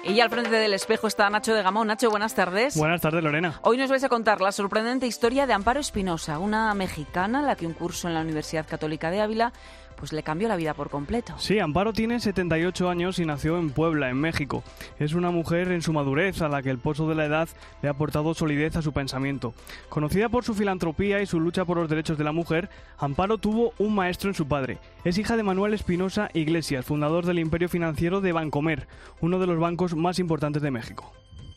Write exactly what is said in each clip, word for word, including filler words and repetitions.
Y ya al frente del espejo está Nacho de Gamón. Nacho, buenas tardes. Buenas tardes, Lorena. Hoy nos vais a contar la sorprendente historia de Amparo Espinosa, una mexicana a la que un curso en la Universidad Católica de Ávila pues le cambió la vida por completo. Sí, Amparo tiene setenta y ocho años y nació en Puebla, en México. Es una mujer en su madurez a la que el pozo de la edad le ha aportado solidez a su pensamiento. Conocida por su filantropía y su lucha por los derechos de la mujer, Amparo tuvo un maestro en su padre. Es hija de Manuel Espinosa Iglesias, fundador del imperio financiero de Bancomer, uno de los bancos más importantes de México.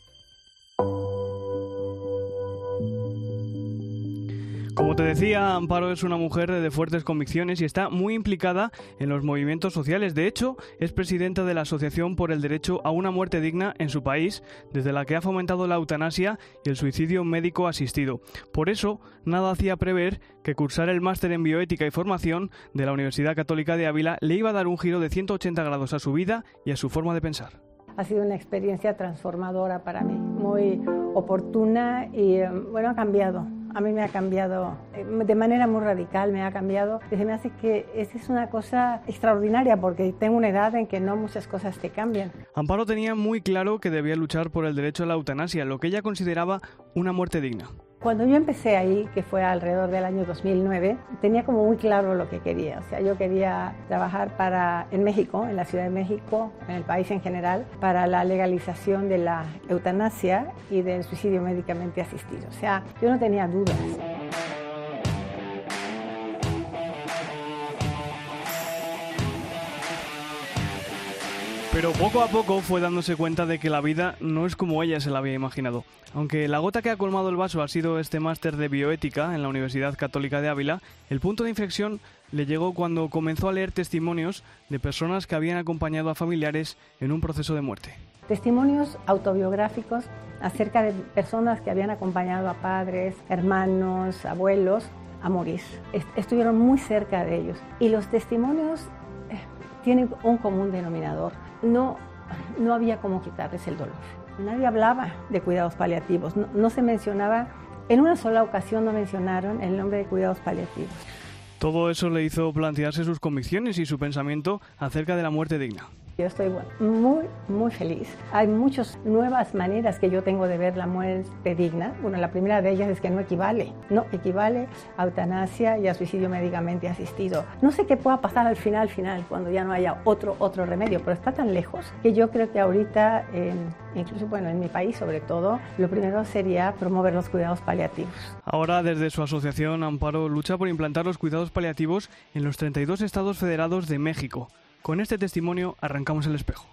Como te decía, Amparo es una mujer de fuertes convicciones y está muy implicada en los movimientos sociales. De hecho, es presidenta de la Asociación por el Derecho a una Muerte Digna en su país, desde la que ha fomentado la eutanasia y el suicidio médico asistido. Por eso, nada hacía prever que cursar el máster en bioética y formación de la Universidad Católica de Ávila le iba a dar un giro de ciento ochenta grados a su vida y a su forma de pensar. Ha sido una experiencia transformadora para mí, muy oportuna y, bueno, ha cambiado. A mí me ha cambiado de manera muy radical, me ha cambiado. Y se me hace que esa es una cosa extraordinaria porque tengo una edad en que no muchas cosas te cambian. Amparo tenía muy claro que debía luchar por el derecho a la eutanasia, lo que ella consideraba una muerte digna. Cuando yo empecé ahí, que fue alrededor del año dos mil nueve, tenía como muy claro lo que quería. O sea, yo quería trabajar para, en México, en la Ciudad de México, en el país en general, para la legalización de la eutanasia y del suicidio médicamente asistido. O sea, yo no tenía dudas. Pero poco a poco fue dándose cuenta de que la vida no es como ella se la había imaginado. Aunque la gota que ha colmado el vaso ha sido este máster de bioética en la Universidad Católica de Ávila, el punto de inflexión le llegó cuando comenzó a leer testimonios de personas que habían acompañado a familiares en un proceso de muerte. Testimonios autobiográficos acerca de personas que habían acompañado a padres, hermanos, abuelos a morir. Estuvieron muy cerca de ellos. Y los testimonios eh, tienen un común denominador. No, no había cómo quitarles el dolor. Nadie hablaba de cuidados paliativos. No, no se mencionaba, en una sola ocasión no mencionaron el nombre de cuidados paliativos. Todo eso le hizo plantearse sus convicciones y su pensamiento acerca de la muerte digna. Yo estoy muy, muy feliz. Hay muchas nuevas maneras que yo tengo de ver la muerte digna. Bueno, la primera de ellas es que no equivale. No equivale a eutanasia y a suicidio médicamente asistido. No sé qué pueda pasar al final, final, cuando ya no haya otro, otro remedio, pero está tan lejos que yo creo que ahorita, en, incluso bueno, en mi país sobre todo, lo primero sería promover los cuidados paliativos. Ahora, desde su asociación, Amparo lucha por implantar los cuidados paliativos en los treinta y dos estados federados de México. Con este testimonio arrancamos el espejo.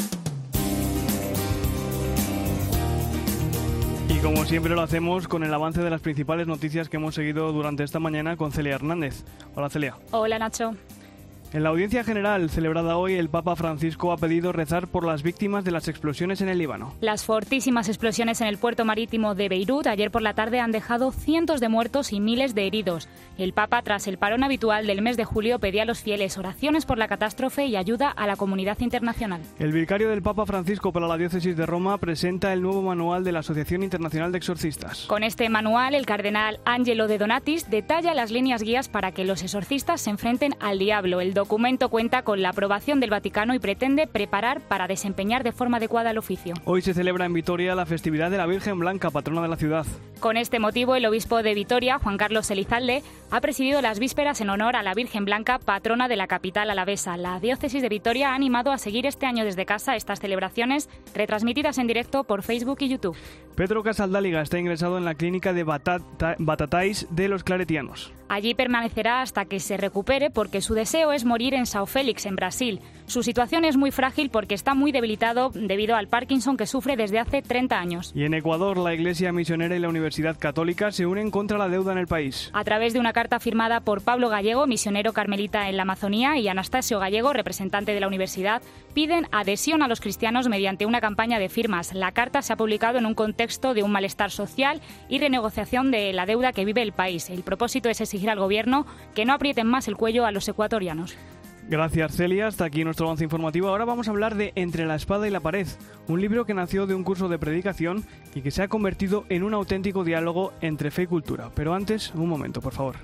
Y como siempre lo hacemos con el avance de las principales noticias que hemos seguido durante esta mañana con Celia Hernández. Hola, Celia. Hola, Nacho. En la audiencia general celebrada hoy, el Papa Francisco ha pedido rezar por las víctimas de las explosiones en el Líbano. Las fortísimas explosiones en el puerto marítimo de Beirut ayer por la tarde han dejado cientos de muertos y miles de heridos. El Papa, tras el parón habitual del mes de julio, pedía a los fieles oraciones por la catástrofe y ayuda a la comunidad internacional. El vicario del Papa Francisco para la diócesis de Roma presenta el nuevo manual de la Asociación Internacional de Exorcistas. Con este manual, el cardenal Angelo de Donatis detalla las líneas guías para que los exorcistas se enfrenten al diablo. El documento cuenta con la aprobación del Vaticano y pretende preparar para desempeñar de forma adecuada el oficio. Hoy se celebra en Vitoria la festividad de la Virgen Blanca, patrona de la ciudad. Con este motivo, el obispo de Vitoria, Juan Carlos Elizalde, ha presidido las vísperas en honor a la Virgen Blanca, patrona de la capital alavesa. La diócesis de Vitoria ha animado a seguir este año desde casa estas celebraciones, retransmitidas en directo por Facebook y YouTube. Pedro Casaldáliga está ingresado en la clínica de Batata, Batatais de los Claretianos. Allí permanecerá hasta que se recupere porque su deseo es morir en São Félix, en Brasil. Su situación es muy frágil porque está muy debilitado debido al Parkinson que sufre desde hace treinta años. Y en Ecuador, la Iglesia Misionera y la Universidad Católica se unen contra la deuda en el país. A través de una carta firmada por Pablo Gallego, misionero carmelita en la Amazonía, y Anastasio Gallego, representante de la universidad, piden adhesión a los cristianos mediante una campaña de firmas. La carta se ha publicado en un contexto de un malestar social y renegociación de la deuda que vive el país. El propósito es exigir al gobierno que no aprieten más el cuello a los ecuatorianos. Gracias, Celia. Hasta aquí nuestro avance informativo. Ahora vamos a hablar de Entre la espada y la pared, un libro que nació de un curso de predicación y que se ha convertido en un auténtico diálogo entre fe y cultura. Pero antes, un momento, por favor.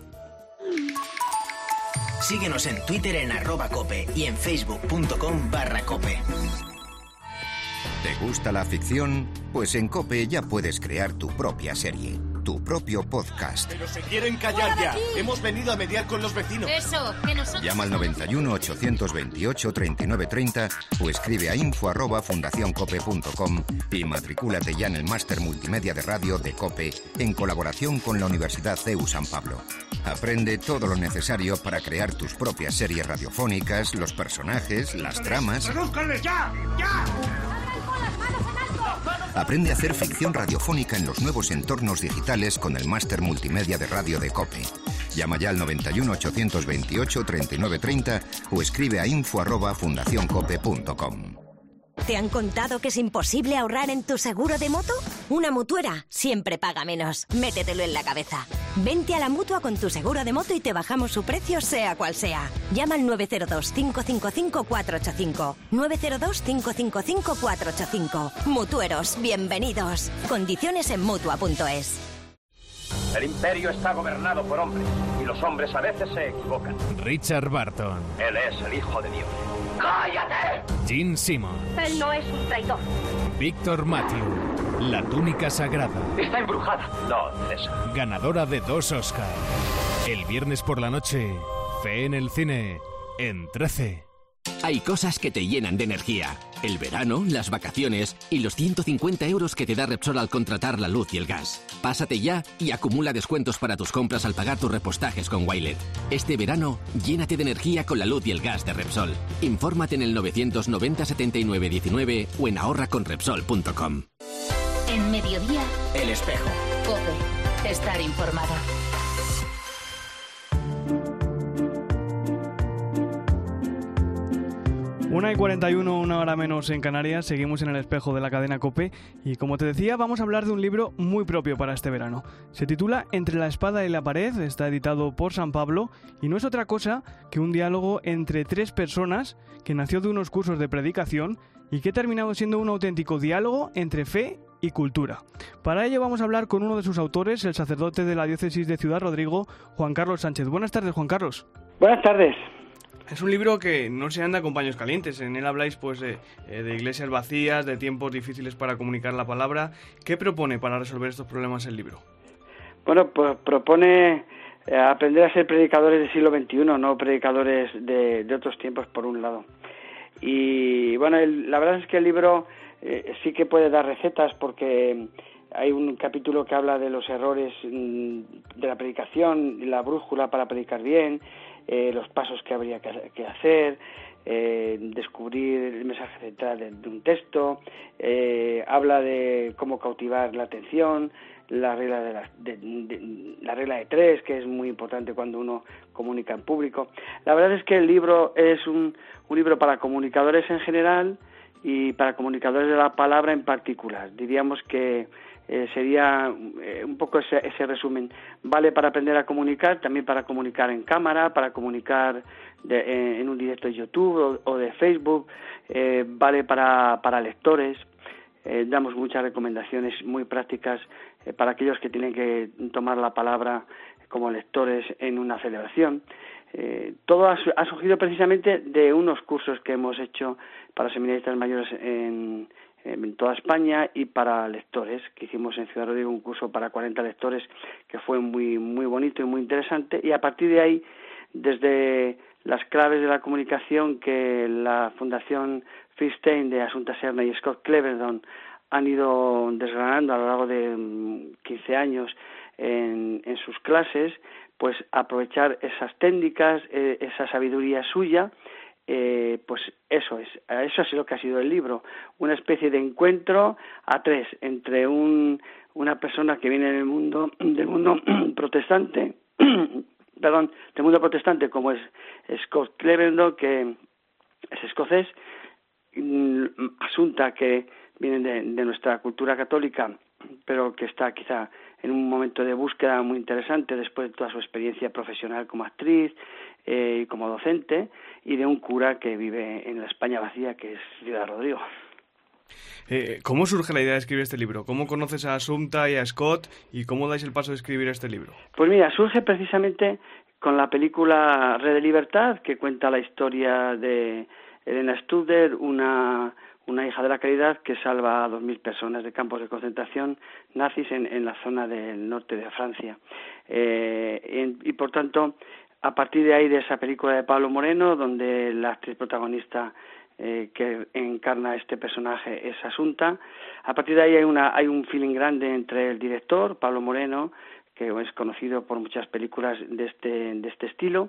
Síguenos en Twitter en arroba cope y en facebook punto com barra cope. ¿Te gusta la ficción? Pues en COPE ya puedes crear tu propia serie, tu propio podcast. Pero se quieren callar ya. Hemos venido a mediar con los vecinos. Eso, que nosotros... Llama al noventa y uno, ochocientos veintiocho, treinta y nueve treinta o escribe a info arroba fundacioncope punto com y matricúlate ya en el máster multimedia de radio de COPE en colaboración con la Universidad C E U San Pablo. Aprende todo lo necesario para crear tus propias series radiofónicas, los personajes, las tramas. ¡Redúzcanles ya! ¡Ya! Aprende a hacer ficción radiofónica en los nuevos entornos digitales con el máster multimedia de radio de COPE. Llama ya al noventa y uno, ochocientos veintiocho, treinta y nueve treinta o escribe a info arroba fundacioncope punto com. ¿Te han contado que es imposible ahorrar en tu seguro de moto? Una mutuera siempre paga menos. Métetelo en la cabeza. Vente a la Mutua con tu seguro de moto y te bajamos su precio sea cual sea. Llama al nueve cero dos, cinco cinco cinco, cuatro ocho cinco. nueve cero dos, cinco cinco cinco, cuatro ocho cinco. Mutueros, bienvenidos. Condiciones en Mutua punto es. El imperio está gobernado por hombres y los hombres a veces se equivocan. Richard Barton. Él es el hijo de Dios. ¡Cállate! Gene Simmons. Él no es un traidor. Victor Matthew. La túnica sagrada. Está embrujada. No, César. Ganadora de dos Oscars. El viernes por la noche, Fe en el cine, en trece. Hay cosas que te llenan de energía. El verano, las vacaciones y los ciento cincuenta euros que te da Repsol al contratar la luz y el gas. Pásate ya y acumula descuentos para tus compras al pagar tus repostajes con Wilet. Este verano, llénate de energía con la luz y el gas de Repsol. Infórmate en el novecientos noventa, setenta y nueve, diecinueve o en ahorra con repsol punto com. En Mediodía, El Espejo. COPE. Estar informada. una y cuarenta y uno, una hora menos en Canarias, seguimos en el espejo de la cadena COPE y como te decía vamos a hablar de un libro muy propio para este verano. Se titula Entre la espada y la pared, está editado por San Pablo y no es otra cosa que un diálogo entre tres personas que nació de unos cursos de predicación y que ha terminado siendo un auténtico diálogo entre fe y cultura. Para ello vamos a hablar con uno de sus autores, el sacerdote de la diócesis de Ciudad Rodrigo, Juan Carlos Sánchez. Buenas tardes, Juan Carlos. Buenas tardes. Es un libro que no se anda con paños calientes. En él habláis pues de, de iglesias vacías, de tiempos difíciles para comunicar la palabra. ¿Qué propone para resolver estos problemas el libro? Bueno, pues propone eh, aprender a ser predicadores del siglo veintiuno, no predicadores de, de otros tiempos, por un lado. Y bueno, el, la verdad es que el libro eh, sí que puede dar recetas porque hay un capítulo que habla de los errores mmm, de la predicación, la brújula para predicar bien, Eh, los pasos que habría que, que hacer, eh, descubrir el mensaje central de, de un texto, eh, habla de cómo cautivar la atención, la regla de, la, de, de la regla de tres, que es muy importante cuando uno comunica en público. La verdad es que el libro es un, un libro para comunicadores en general y para comunicadores de la palabra en particular. Diríamos que Eh, sería eh, un poco ese, ese resumen. Vale para aprender a comunicar, también para comunicar en cámara, para comunicar de, eh, en un directo de YouTube o, o de Facebook, eh, vale para, para lectores. Eh, damos muchas recomendaciones muy prácticas eh, para aquellos que tienen que tomar la palabra como lectores en una celebración. Eh, todo ha, ha surgido precisamente de unos cursos que hemos hecho para seminaristas mayores en en toda España y para lectores, que hicimos en Ciudad Rodrigo un curso para cuarenta lectores que fue muy muy bonito y muy interesante, y a partir de ahí, desde las claves de la comunicación que la Fundación Feinstein de Asunta Serna y Scott Cleverdon han ido desgranando a lo largo de quince años en, en sus clases, pues aprovechar esas técnicas, eh, esa sabiduría suya. Eh, pues eso es, eso es lo que ha sido el libro, una especie de encuentro a tres entre un, una persona que viene del mundo del mundo protestante, perdón, del mundo protestante como es Scott Cleverdon, que es escocés, Asunta, que viene de, de nuestra cultura católica, pero que está quizá en un momento de búsqueda muy interesante después de toda su experiencia profesional como actriz y eh, como docente, y de un cura que vive en la España vacía, que es Ciudad Rodrigo. Eh, ¿Cómo surge la idea de escribir este libro? ¿Cómo conoces a Asunta y a Scott y cómo dais el paso de escribir este libro? Pues mira, surge precisamente con la película Red de Libertad, que cuenta la historia de Elena Studer, una, una hija de la caridad que salva a dos mil personas de campos de concentración nazis en, en la zona del norte de Francia. Eh, en, y por tanto, a partir de ahí, de esa película de Pablo Moreno, donde la actriz protagonista Eh, que encarna este personaje es Asunta. A partir de ahí hay una hay un feeling grande entre el director, Pablo Moreno, que es conocido por muchas películas de este de este estilo,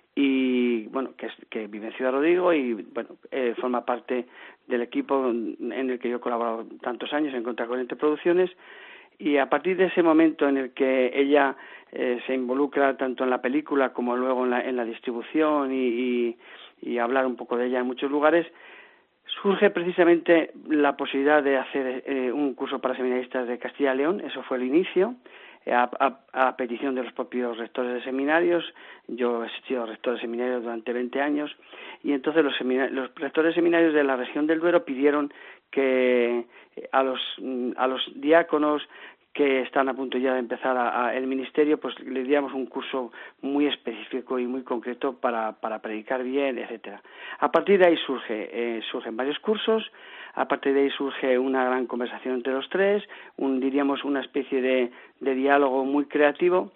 y bueno, que, es, que vive en Ciudad Rodrigo y bueno, eh, forma parte del equipo en el que yo he colaborado tantos años en Contracorriente Producciones. Y a partir de ese momento en el que ella eh, se involucra tanto en la película como luego en la, en la distribución y, y, y hablar un poco de ella en muchos lugares, surge precisamente la posibilidad de hacer eh, un curso para seminaristas de Castilla y León. Eso fue el inicio, eh, a, a, a petición de los propios rectores de seminarios. Yo he sido rector de seminarios durante veinte años, y entonces los, los rectores de seminarios de la región del Duero pidieron que a los a los diáconos que están a punto ya de empezar a, a el ministerio, pues le diéramos un curso muy específico y muy concreto para, para predicar bien, etcétera. A partir de ahí surge eh, surgen varios cursos. A partir de ahí surge una gran conversación entre los tres, un, diríamos una especie de, de diálogo muy creativo,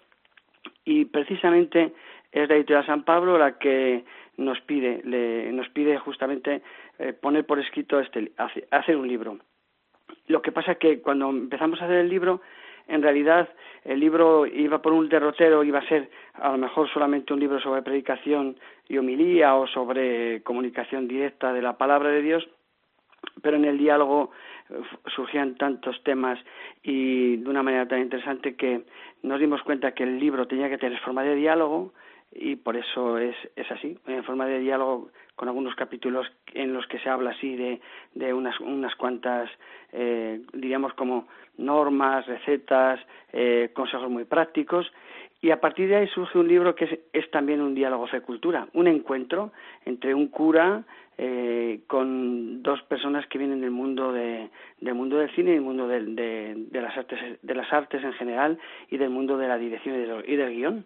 y precisamente es la editorial San Pablo la que nos pide le, nos pide justamente eh, poner por escrito este hacer un libro. Lo que pasa es que cuando empezamos a hacer el libro, en realidad el libro iba por un derrotero, iba a ser a lo mejor solamente un libro sobre predicación y homilía o sobre comunicación directa de la palabra de Dios, pero en el diálogo surgían tantos temas y de una manera tan interesante que nos dimos cuenta que el libro tenía que tener forma de diálogo, y por eso es, es así, en forma de diálogo, con algunos capítulos en los que se habla así de, de unas, unas cuantas, eh, diríamos como normas, recetas, eh, consejos muy prácticos, y a partir de ahí surge un libro que es, es también un diálogo fe-cultura, un encuentro entre un cura eh, con dos personas que vienen del mundo de, del mundo del cine y del mundo de, de, de las artes de las artes en general, y del mundo de la dirección y del, y del guión.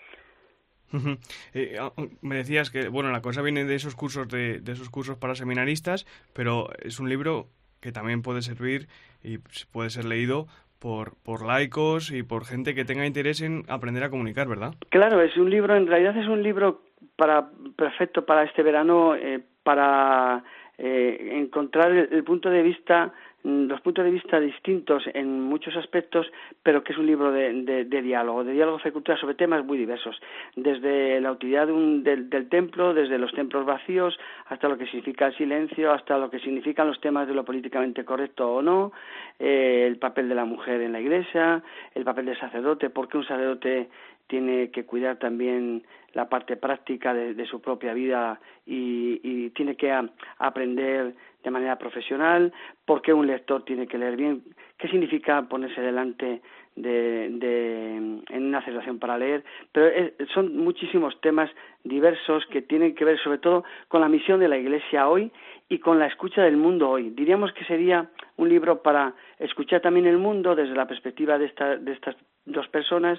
Uh-huh. Eh, me decías que bueno, la cosa viene de esos cursos de, de esos cursos para seminaristas, pero es un libro que también puede servir y puede ser leído por por laicos y por gente que tenga interés en aprender a comunicar, ¿verdad? Claro, es un libro, en realidad es un libro para perfecto para este verano, eh, para eh, encontrar el, el punto de vista los puntos de vista distintos en muchos aspectos, pero que es un libro de, de, de diálogo, de diálogo de cultura sobre temas muy diversos, desde la utilidad de un, del, del templo, desde los templos vacíos, hasta lo que significa el silencio, hasta lo que significan los temas de lo políticamente correcto o no, eh, el papel de la mujer en la iglesia, el papel del sacerdote, por qué un sacerdote tiene que cuidar también la parte práctica de, de su propia vida y, y tiene que a, aprender de manera profesional, por qué un lector tiene que leer bien, qué significa ponerse delante de, de en una celebración para leer, pero es, son muchísimos temas diversos que tienen que ver sobre todo con la misión de la Iglesia hoy y con la escucha del mundo hoy. Diríamos que sería un libro para escuchar también el mundo desde la perspectiva de, esta, de estas dos personas,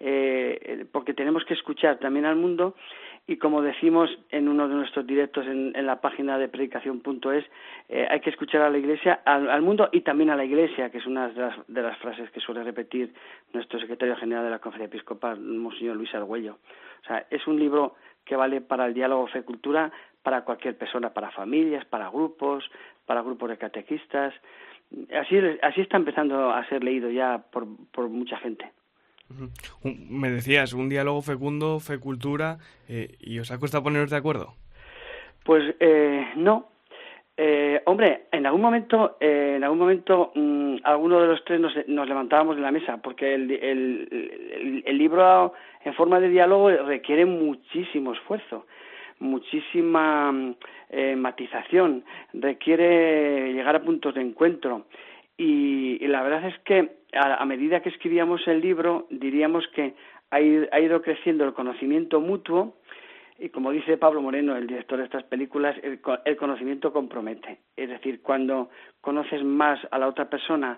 eh, porque tenemos que escuchar también al mundo, y como decimos en uno de nuestros directos en, en la página de predicación punto es, eh, hay que escuchar a la Iglesia, al, al mundo y también a la Iglesia, que es una de las, de las frases que suele repetir nuestro secretario general de la Conferencia Episcopal, Monseñor Luis Argüello. O sea, es un libro que vale para el diálogo fe-cultura, para cualquier persona, para familias, para grupos, para grupos de catequistas. Así, así está empezando a ser leído ya por, por mucha gente. Uh-huh. Me decías, un diálogo fecundo, fe-cultura, eh, ¿y os ha costado poneros de acuerdo? Pues eh, no. Eh, hombre, en algún momento, eh, en algún momento, mmm, alguno de los tres nos, nos levantábamos de la mesa, porque el, el, el, el libro en forma de diálogo requiere muchísimo esfuerzo, muchísima eh, matización, requiere llegar a puntos de encuentro, y, y la verdad es que a, a medida que escribíamos el libro, diríamos que ha ido, ha ido creciendo el conocimiento mutuo. Y como dice Pablo Moreno, el director de estas películas, el, el conocimiento compromete. Es decir, cuando conoces más a la otra persona,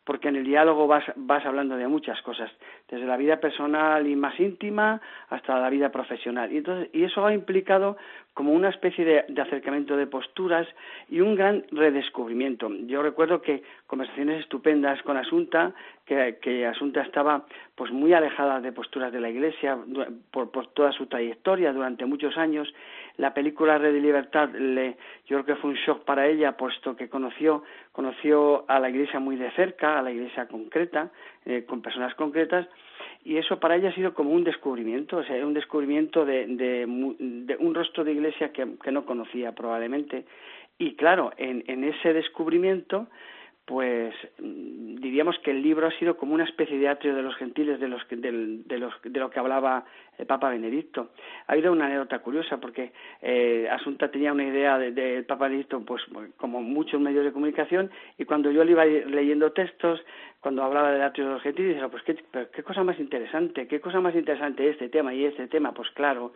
porque en el diálogo vas, vas hablando de muchas cosas, desde la vida personal y más íntima hasta la vida profesional. Y, entonces, y eso ha implicado como una especie de, de acercamiento de posturas y un gran redescubrimiento. Yo recuerdo que conversaciones estupendas con Asunta, que, que Asunta estaba pues muy alejada de posturas de la Iglesia por, por toda su trayectoria durante muchos años. La película Red y Libertad, le, yo creo que fue un shock para ella, puesto que conoció, conoció a la Iglesia muy de cerca, a la Iglesia concreta, eh, con personas concretas, y eso para ella ha sido como un descubrimiento, o sea, un descubrimiento de, de, de un rostro de Iglesia que, que no conocía probablemente. Y claro, en, en ese descubrimiento, pues diríamos que el libro ha sido como una especie de atrio de los gentiles de los que, de, de, los, de lo que hablaba el Papa Benedicto. Ha habido una anécdota curiosa porque eh, Asunta tenía una idea del de, de Papa Benedicto, pues como muchos medios de comunicación, y cuando yo le iba leyendo textos, cuando hablaba del atrio de los gentiles, decía, pues qué, qué cosa más interesante, qué cosa más interesante este tema y este tema, pues claro.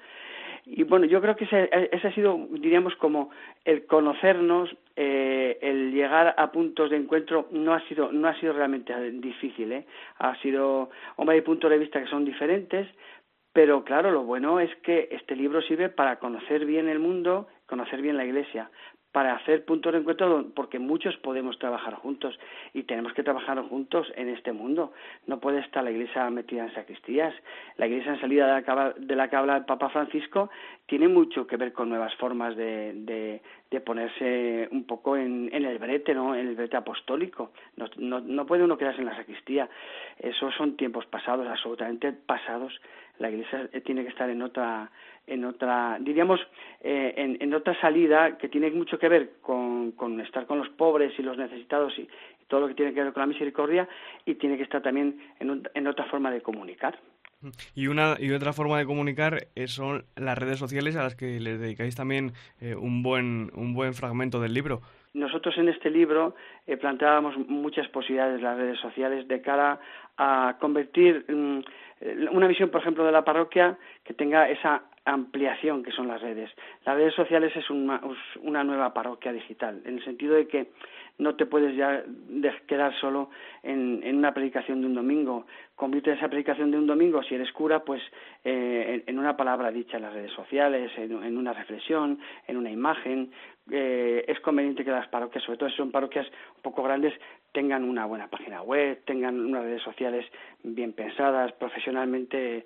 Y bueno, yo creo que ese, ese ha sido, diríamos, como el conocernos, eh, el llegar a puntos de encuentro no ha sido no ha sido realmente difícil, ¿eh? Ha sido, hombre, hay puntos de vista que son diferentes, pero claro, lo bueno es que este libro sirve para conocer bien el mundo, conocer bien la Iglesia, para hacer puntos de encuentro, porque muchos podemos trabajar juntos y tenemos que trabajar juntos en este mundo. No puede estar la Iglesia metida en sacristías. La Iglesia en salida de la que, de la que habla el Papa Francisco tiene mucho que ver con nuevas formas de, de, de ponerse un poco en, en el brete, ¿no? En el brete apostólico. No, no, no puede uno quedarse en la sacristía. Esos son tiempos pasados, absolutamente pasados. La Iglesia tiene que estar en otra, en otra, diríamos, eh, en, en otra salida que tiene mucho que ver con, con estar con los pobres y los necesitados y, y todo lo que tiene que ver con la misericordia, y tiene que estar también en, un, en otra forma de comunicar. Y una y otra forma de comunicar son las redes sociales, a las que les dedicáis también eh, un buen un buen fragmento del libro. Nosotros en este libro eh, planteábamos muchas posibilidades de las redes sociales de cara a convertir um, una visión, por ejemplo, de la parroquia que tenga esa ampliación que son las redes. Las redes sociales es una, una nueva parroquia digital, en el sentido de que no te puedes ya quedar solo en, en una predicación de un domingo. Convierte esa predicación de un domingo, si eres cura, pues eh, en, en una palabra dicha en las redes sociales, en, en una reflexión, en una imagen. Eh, es conveniente que las parroquias, sobre todo si son parroquias un poco grandes, tengan una buena página web, tengan unas redes sociales bien pensadas, profesionalmente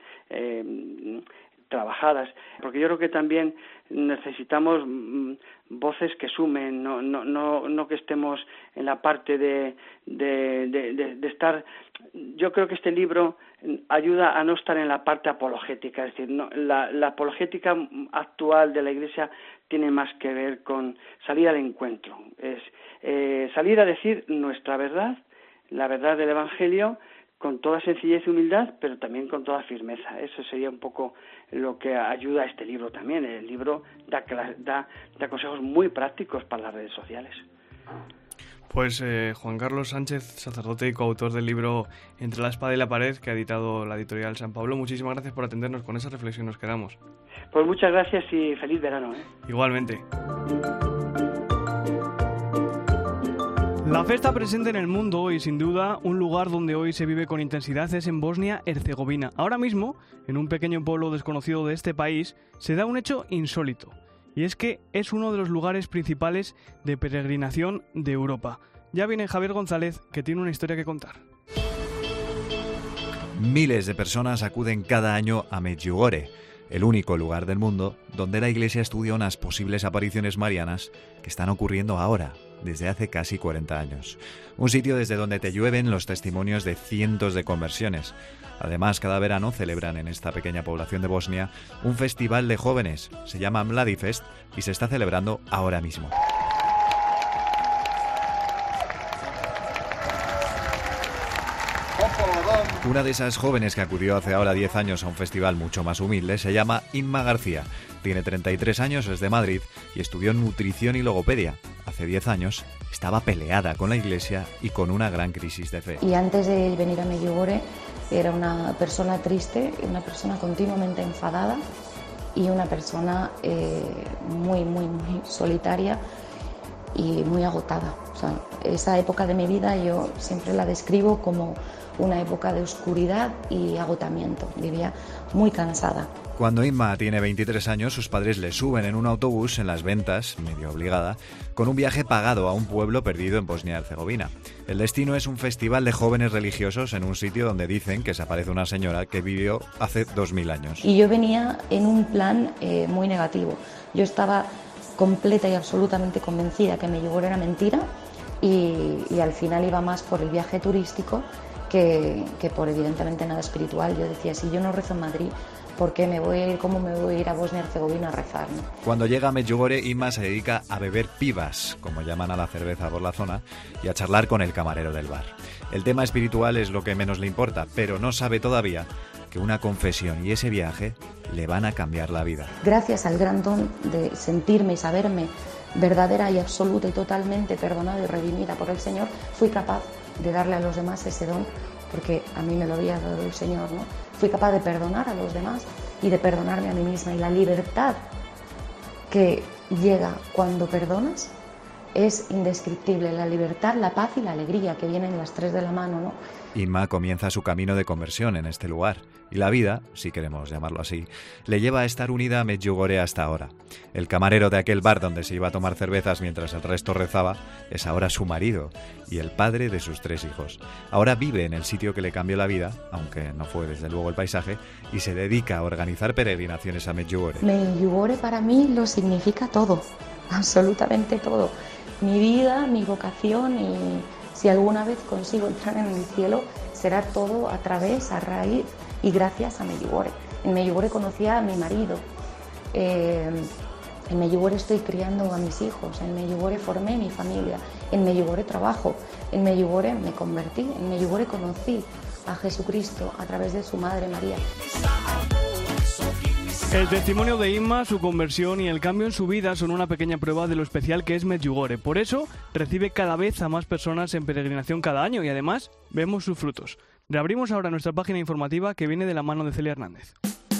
eh, trabajadas, porque yo creo que también necesitamos mm, voces que sumen, no no no no que estemos en la parte de de, de de de estar. Yo creo que este libro ayuda a no estar en la parte apologética, es decir, no, la, la apologética actual de la Iglesia tiene más que ver con salir al encuentro, es eh, salir a decir nuestra verdad, la verdad del Evangelio, con toda sencillez y humildad, pero también con toda firmeza. Eso sería un poco lo que ayuda a este libro también. El libro da, da, da consejos muy prácticos para las redes sociales. Pues eh, Juan Carlos Sánchez, sacerdote y coautor del libro Entre la espada y la pared, que ha editado la editorial San Pablo, muchísimas gracias por atendernos. Con esa reflexión nos quedamos. Pues muchas gracias y feliz verano, ¿eh? Igualmente. La fe está presente en el mundo y sin duda un lugar donde hoy se vive con intensidad es en Bosnia-Herzegovina. Ahora mismo, en un pequeño pueblo desconocido de este país, se da un hecho insólito. Y es que es uno de los lugares principales de peregrinación de Europa. Ya viene Javier González, que tiene una historia que contar. Miles de personas acuden cada año a Medjugorje, el único lugar del mundo donde la Iglesia estudia unas posibles apariciones marianas que están ocurriendo ahora, desde hace casi cuarenta años. Un sitio desde donde te llueven los testimonios de cientos de conversiones. Además, cada verano celebran en esta pequeña población de Bosnia un festival de jóvenes. Se llama Mladifest y se está celebrando ahora mismo. Una de esas jóvenes que acudió hace ahora diez años a un festival mucho más humilde se llama Inma García. Tiene treinta y tres años, es de Madrid y estudió nutrición y logopedia. Hace diez años estaba peleada con la Iglesia y con una gran crisis de fe. Y antes de venir a Medjugorje era una persona triste, una persona continuamente enfadada y una persona eh, muy, muy, muy solitaria. y muy agotada. O sea, esa época de mi vida yo siempre la describo como una época de oscuridad y agotamiento. Vivía muy cansada. Cuando Inma tiene veintitrés años, sus padres le suben en un autobús en Las Ventas, medio obligada, con un viaje pagado a un pueblo perdido en Bosnia-Herzegovina. El destino es un festival de jóvenes religiosos en un sitio donde dicen que se aparece una señora que vivió hace dos mil años. Y yo venía en un plan eh, muy negativo. Yo estaba completa y absolutamente convencida que Medjugorje era mentira y, y al final iba más por el viaje turístico que, que por evidentemente nada espiritual. Yo decía, si yo no rezo en Madrid, ¿por qué me voy a ir? ¿Cómo me voy a ir a Bosnia-Herzegovina a rezar, ¿no? Cuando llega a Medjugorje, Inma se dedica a beber pibas, como llaman a la cerveza por la zona, y a charlar con el camarero del bar. El tema espiritual es lo que menos le importa, pero no sabe todavía que una confesión y ese viaje le van a cambiar la vida. Gracias al gran don de sentirme y saberme verdadera y absoluta y totalmente perdonada y redimida por el Señor, fui capaz de darle a los demás ese don, porque a mí me lo había dado el Señor, ¿no? Fui capaz de perdonar a los demás y de perdonarme a mí misma. Y la libertad que llega cuando perdonas es indescriptible. La libertad, la paz y la alegría, que vienen las tres de la mano, ¿no? Inma comienza su camino de conversión en este lugar y la vida, si queremos llamarlo así, le lleva a estar unida a Medjugorje hasta ahora. El camarero de aquel bar donde se iba a tomar cervezas mientras el resto rezaba es ahora su marido y el padre de sus tres hijos. Ahora vive en el sitio que le cambió la vida, aunque no fue desde luego el paisaje, y se dedica a organizar peregrinaciones a Medjugorje. Medjugorje para mí lo significa todo, absolutamente todo. Mi vida, mi vocación y... si alguna vez consigo entrar en el cielo, será todo a través, a raíz y gracias a Medjugorje. En Medjugorje conocí a mi marido, eh, en Medjugorje estoy criando a mis hijos, en Medjugorje formé mi familia, en Medjugorje trabajo, en Medjugorje me convertí, en Medjugorje conocí a Jesucristo a través de su madre María. El testimonio de Inma, su conversión y el cambio en su vida son una pequeña prueba de lo especial que es Medjugorje. Por eso recibe cada vez a más personas en peregrinación cada año y además vemos sus frutos. Reabrimos ahora nuestra página informativa que viene de la mano de Celia Hernández.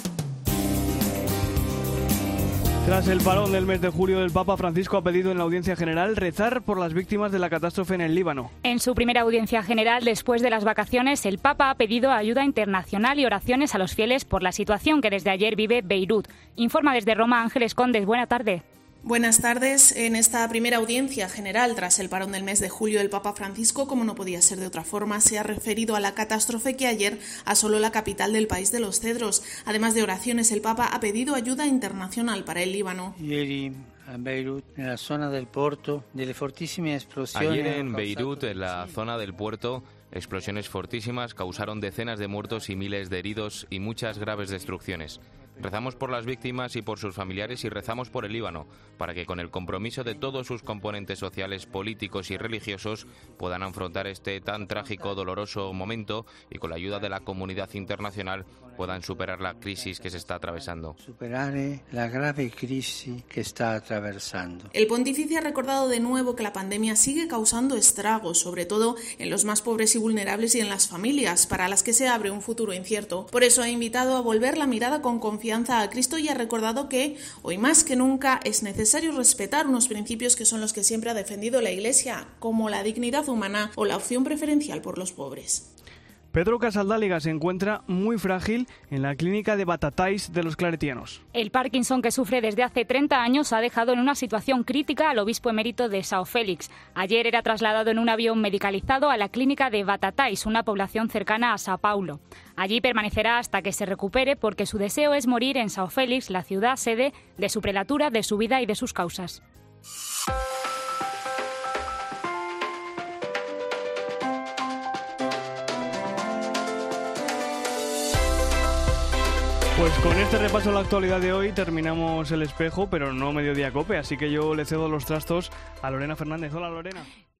Tras el parón del mes de julio, el Papa Francisco ha pedido en la audiencia general rezar por las víctimas de la catástrofe en el Líbano. En su primera audiencia general, después de las vacaciones, el Papa ha pedido ayuda internacional y oraciones a los fieles por la situación que desde ayer vive Beirut. Informa desde Roma Ángeles Condes. Buena tarde. Buenas tardes. En esta primera audiencia general, tras el parón del mes de julio, el Papa Francisco, como no podía ser de otra forma, se ha referido a la catástrofe que ayer asoló la capital del país de los Cedros. Además de oraciones, el Papa ha pedido ayuda internacional para el Líbano. Ieri a Beirut, en la zona del puerto, delle fortissime esplosioni. Ayer en Beirut, en la zona del puerto, explosiones fortísimas causaron decenas de muertos y miles de heridos y muchas graves destrucciones. Rezamos por las víctimas y por sus familiares y rezamos por el Líbano, para que con el compromiso de todos sus componentes sociales, políticos y religiosos puedan afrontar este tan trágico, doloroso momento y con la ayuda de la comunidad internacional puedan superar la crisis que se está atravesando. Superare la grave crisis que está atravesando. El pontífice ha recordado de nuevo que la pandemia sigue causando estragos, sobre todo en los más pobres y vulnerables y en las familias, para las que se abre un futuro incierto. Por eso ha invitado a volver la mirada con confianza a Cristo y ha recordado que, hoy más que nunca, es necesario respetar unos principios que son los que siempre ha defendido la Iglesia, como la dignidad humana o la opción preferencial por los pobres. Pedro Casaldáliga se encuentra muy frágil en la clínica de Batatais de los claretianos. El Parkinson que sufre desde hace treinta años ha dejado en una situación crítica al obispo emérito de São Félix. Ayer era trasladado en un avión medicalizado a la clínica de Batatais, una población cercana a Sao Paulo. Allí permanecerá hasta que se recupere porque su deseo es morir en São Félix, la ciudad sede de su prelatura, de su vida y de sus causas. Pues con este repaso a la actualidad de hoy terminamos el espejo, pero no Mediodía Cope, así que yo le cedo los trastos a Lorena Fernández. Hola, Lorena.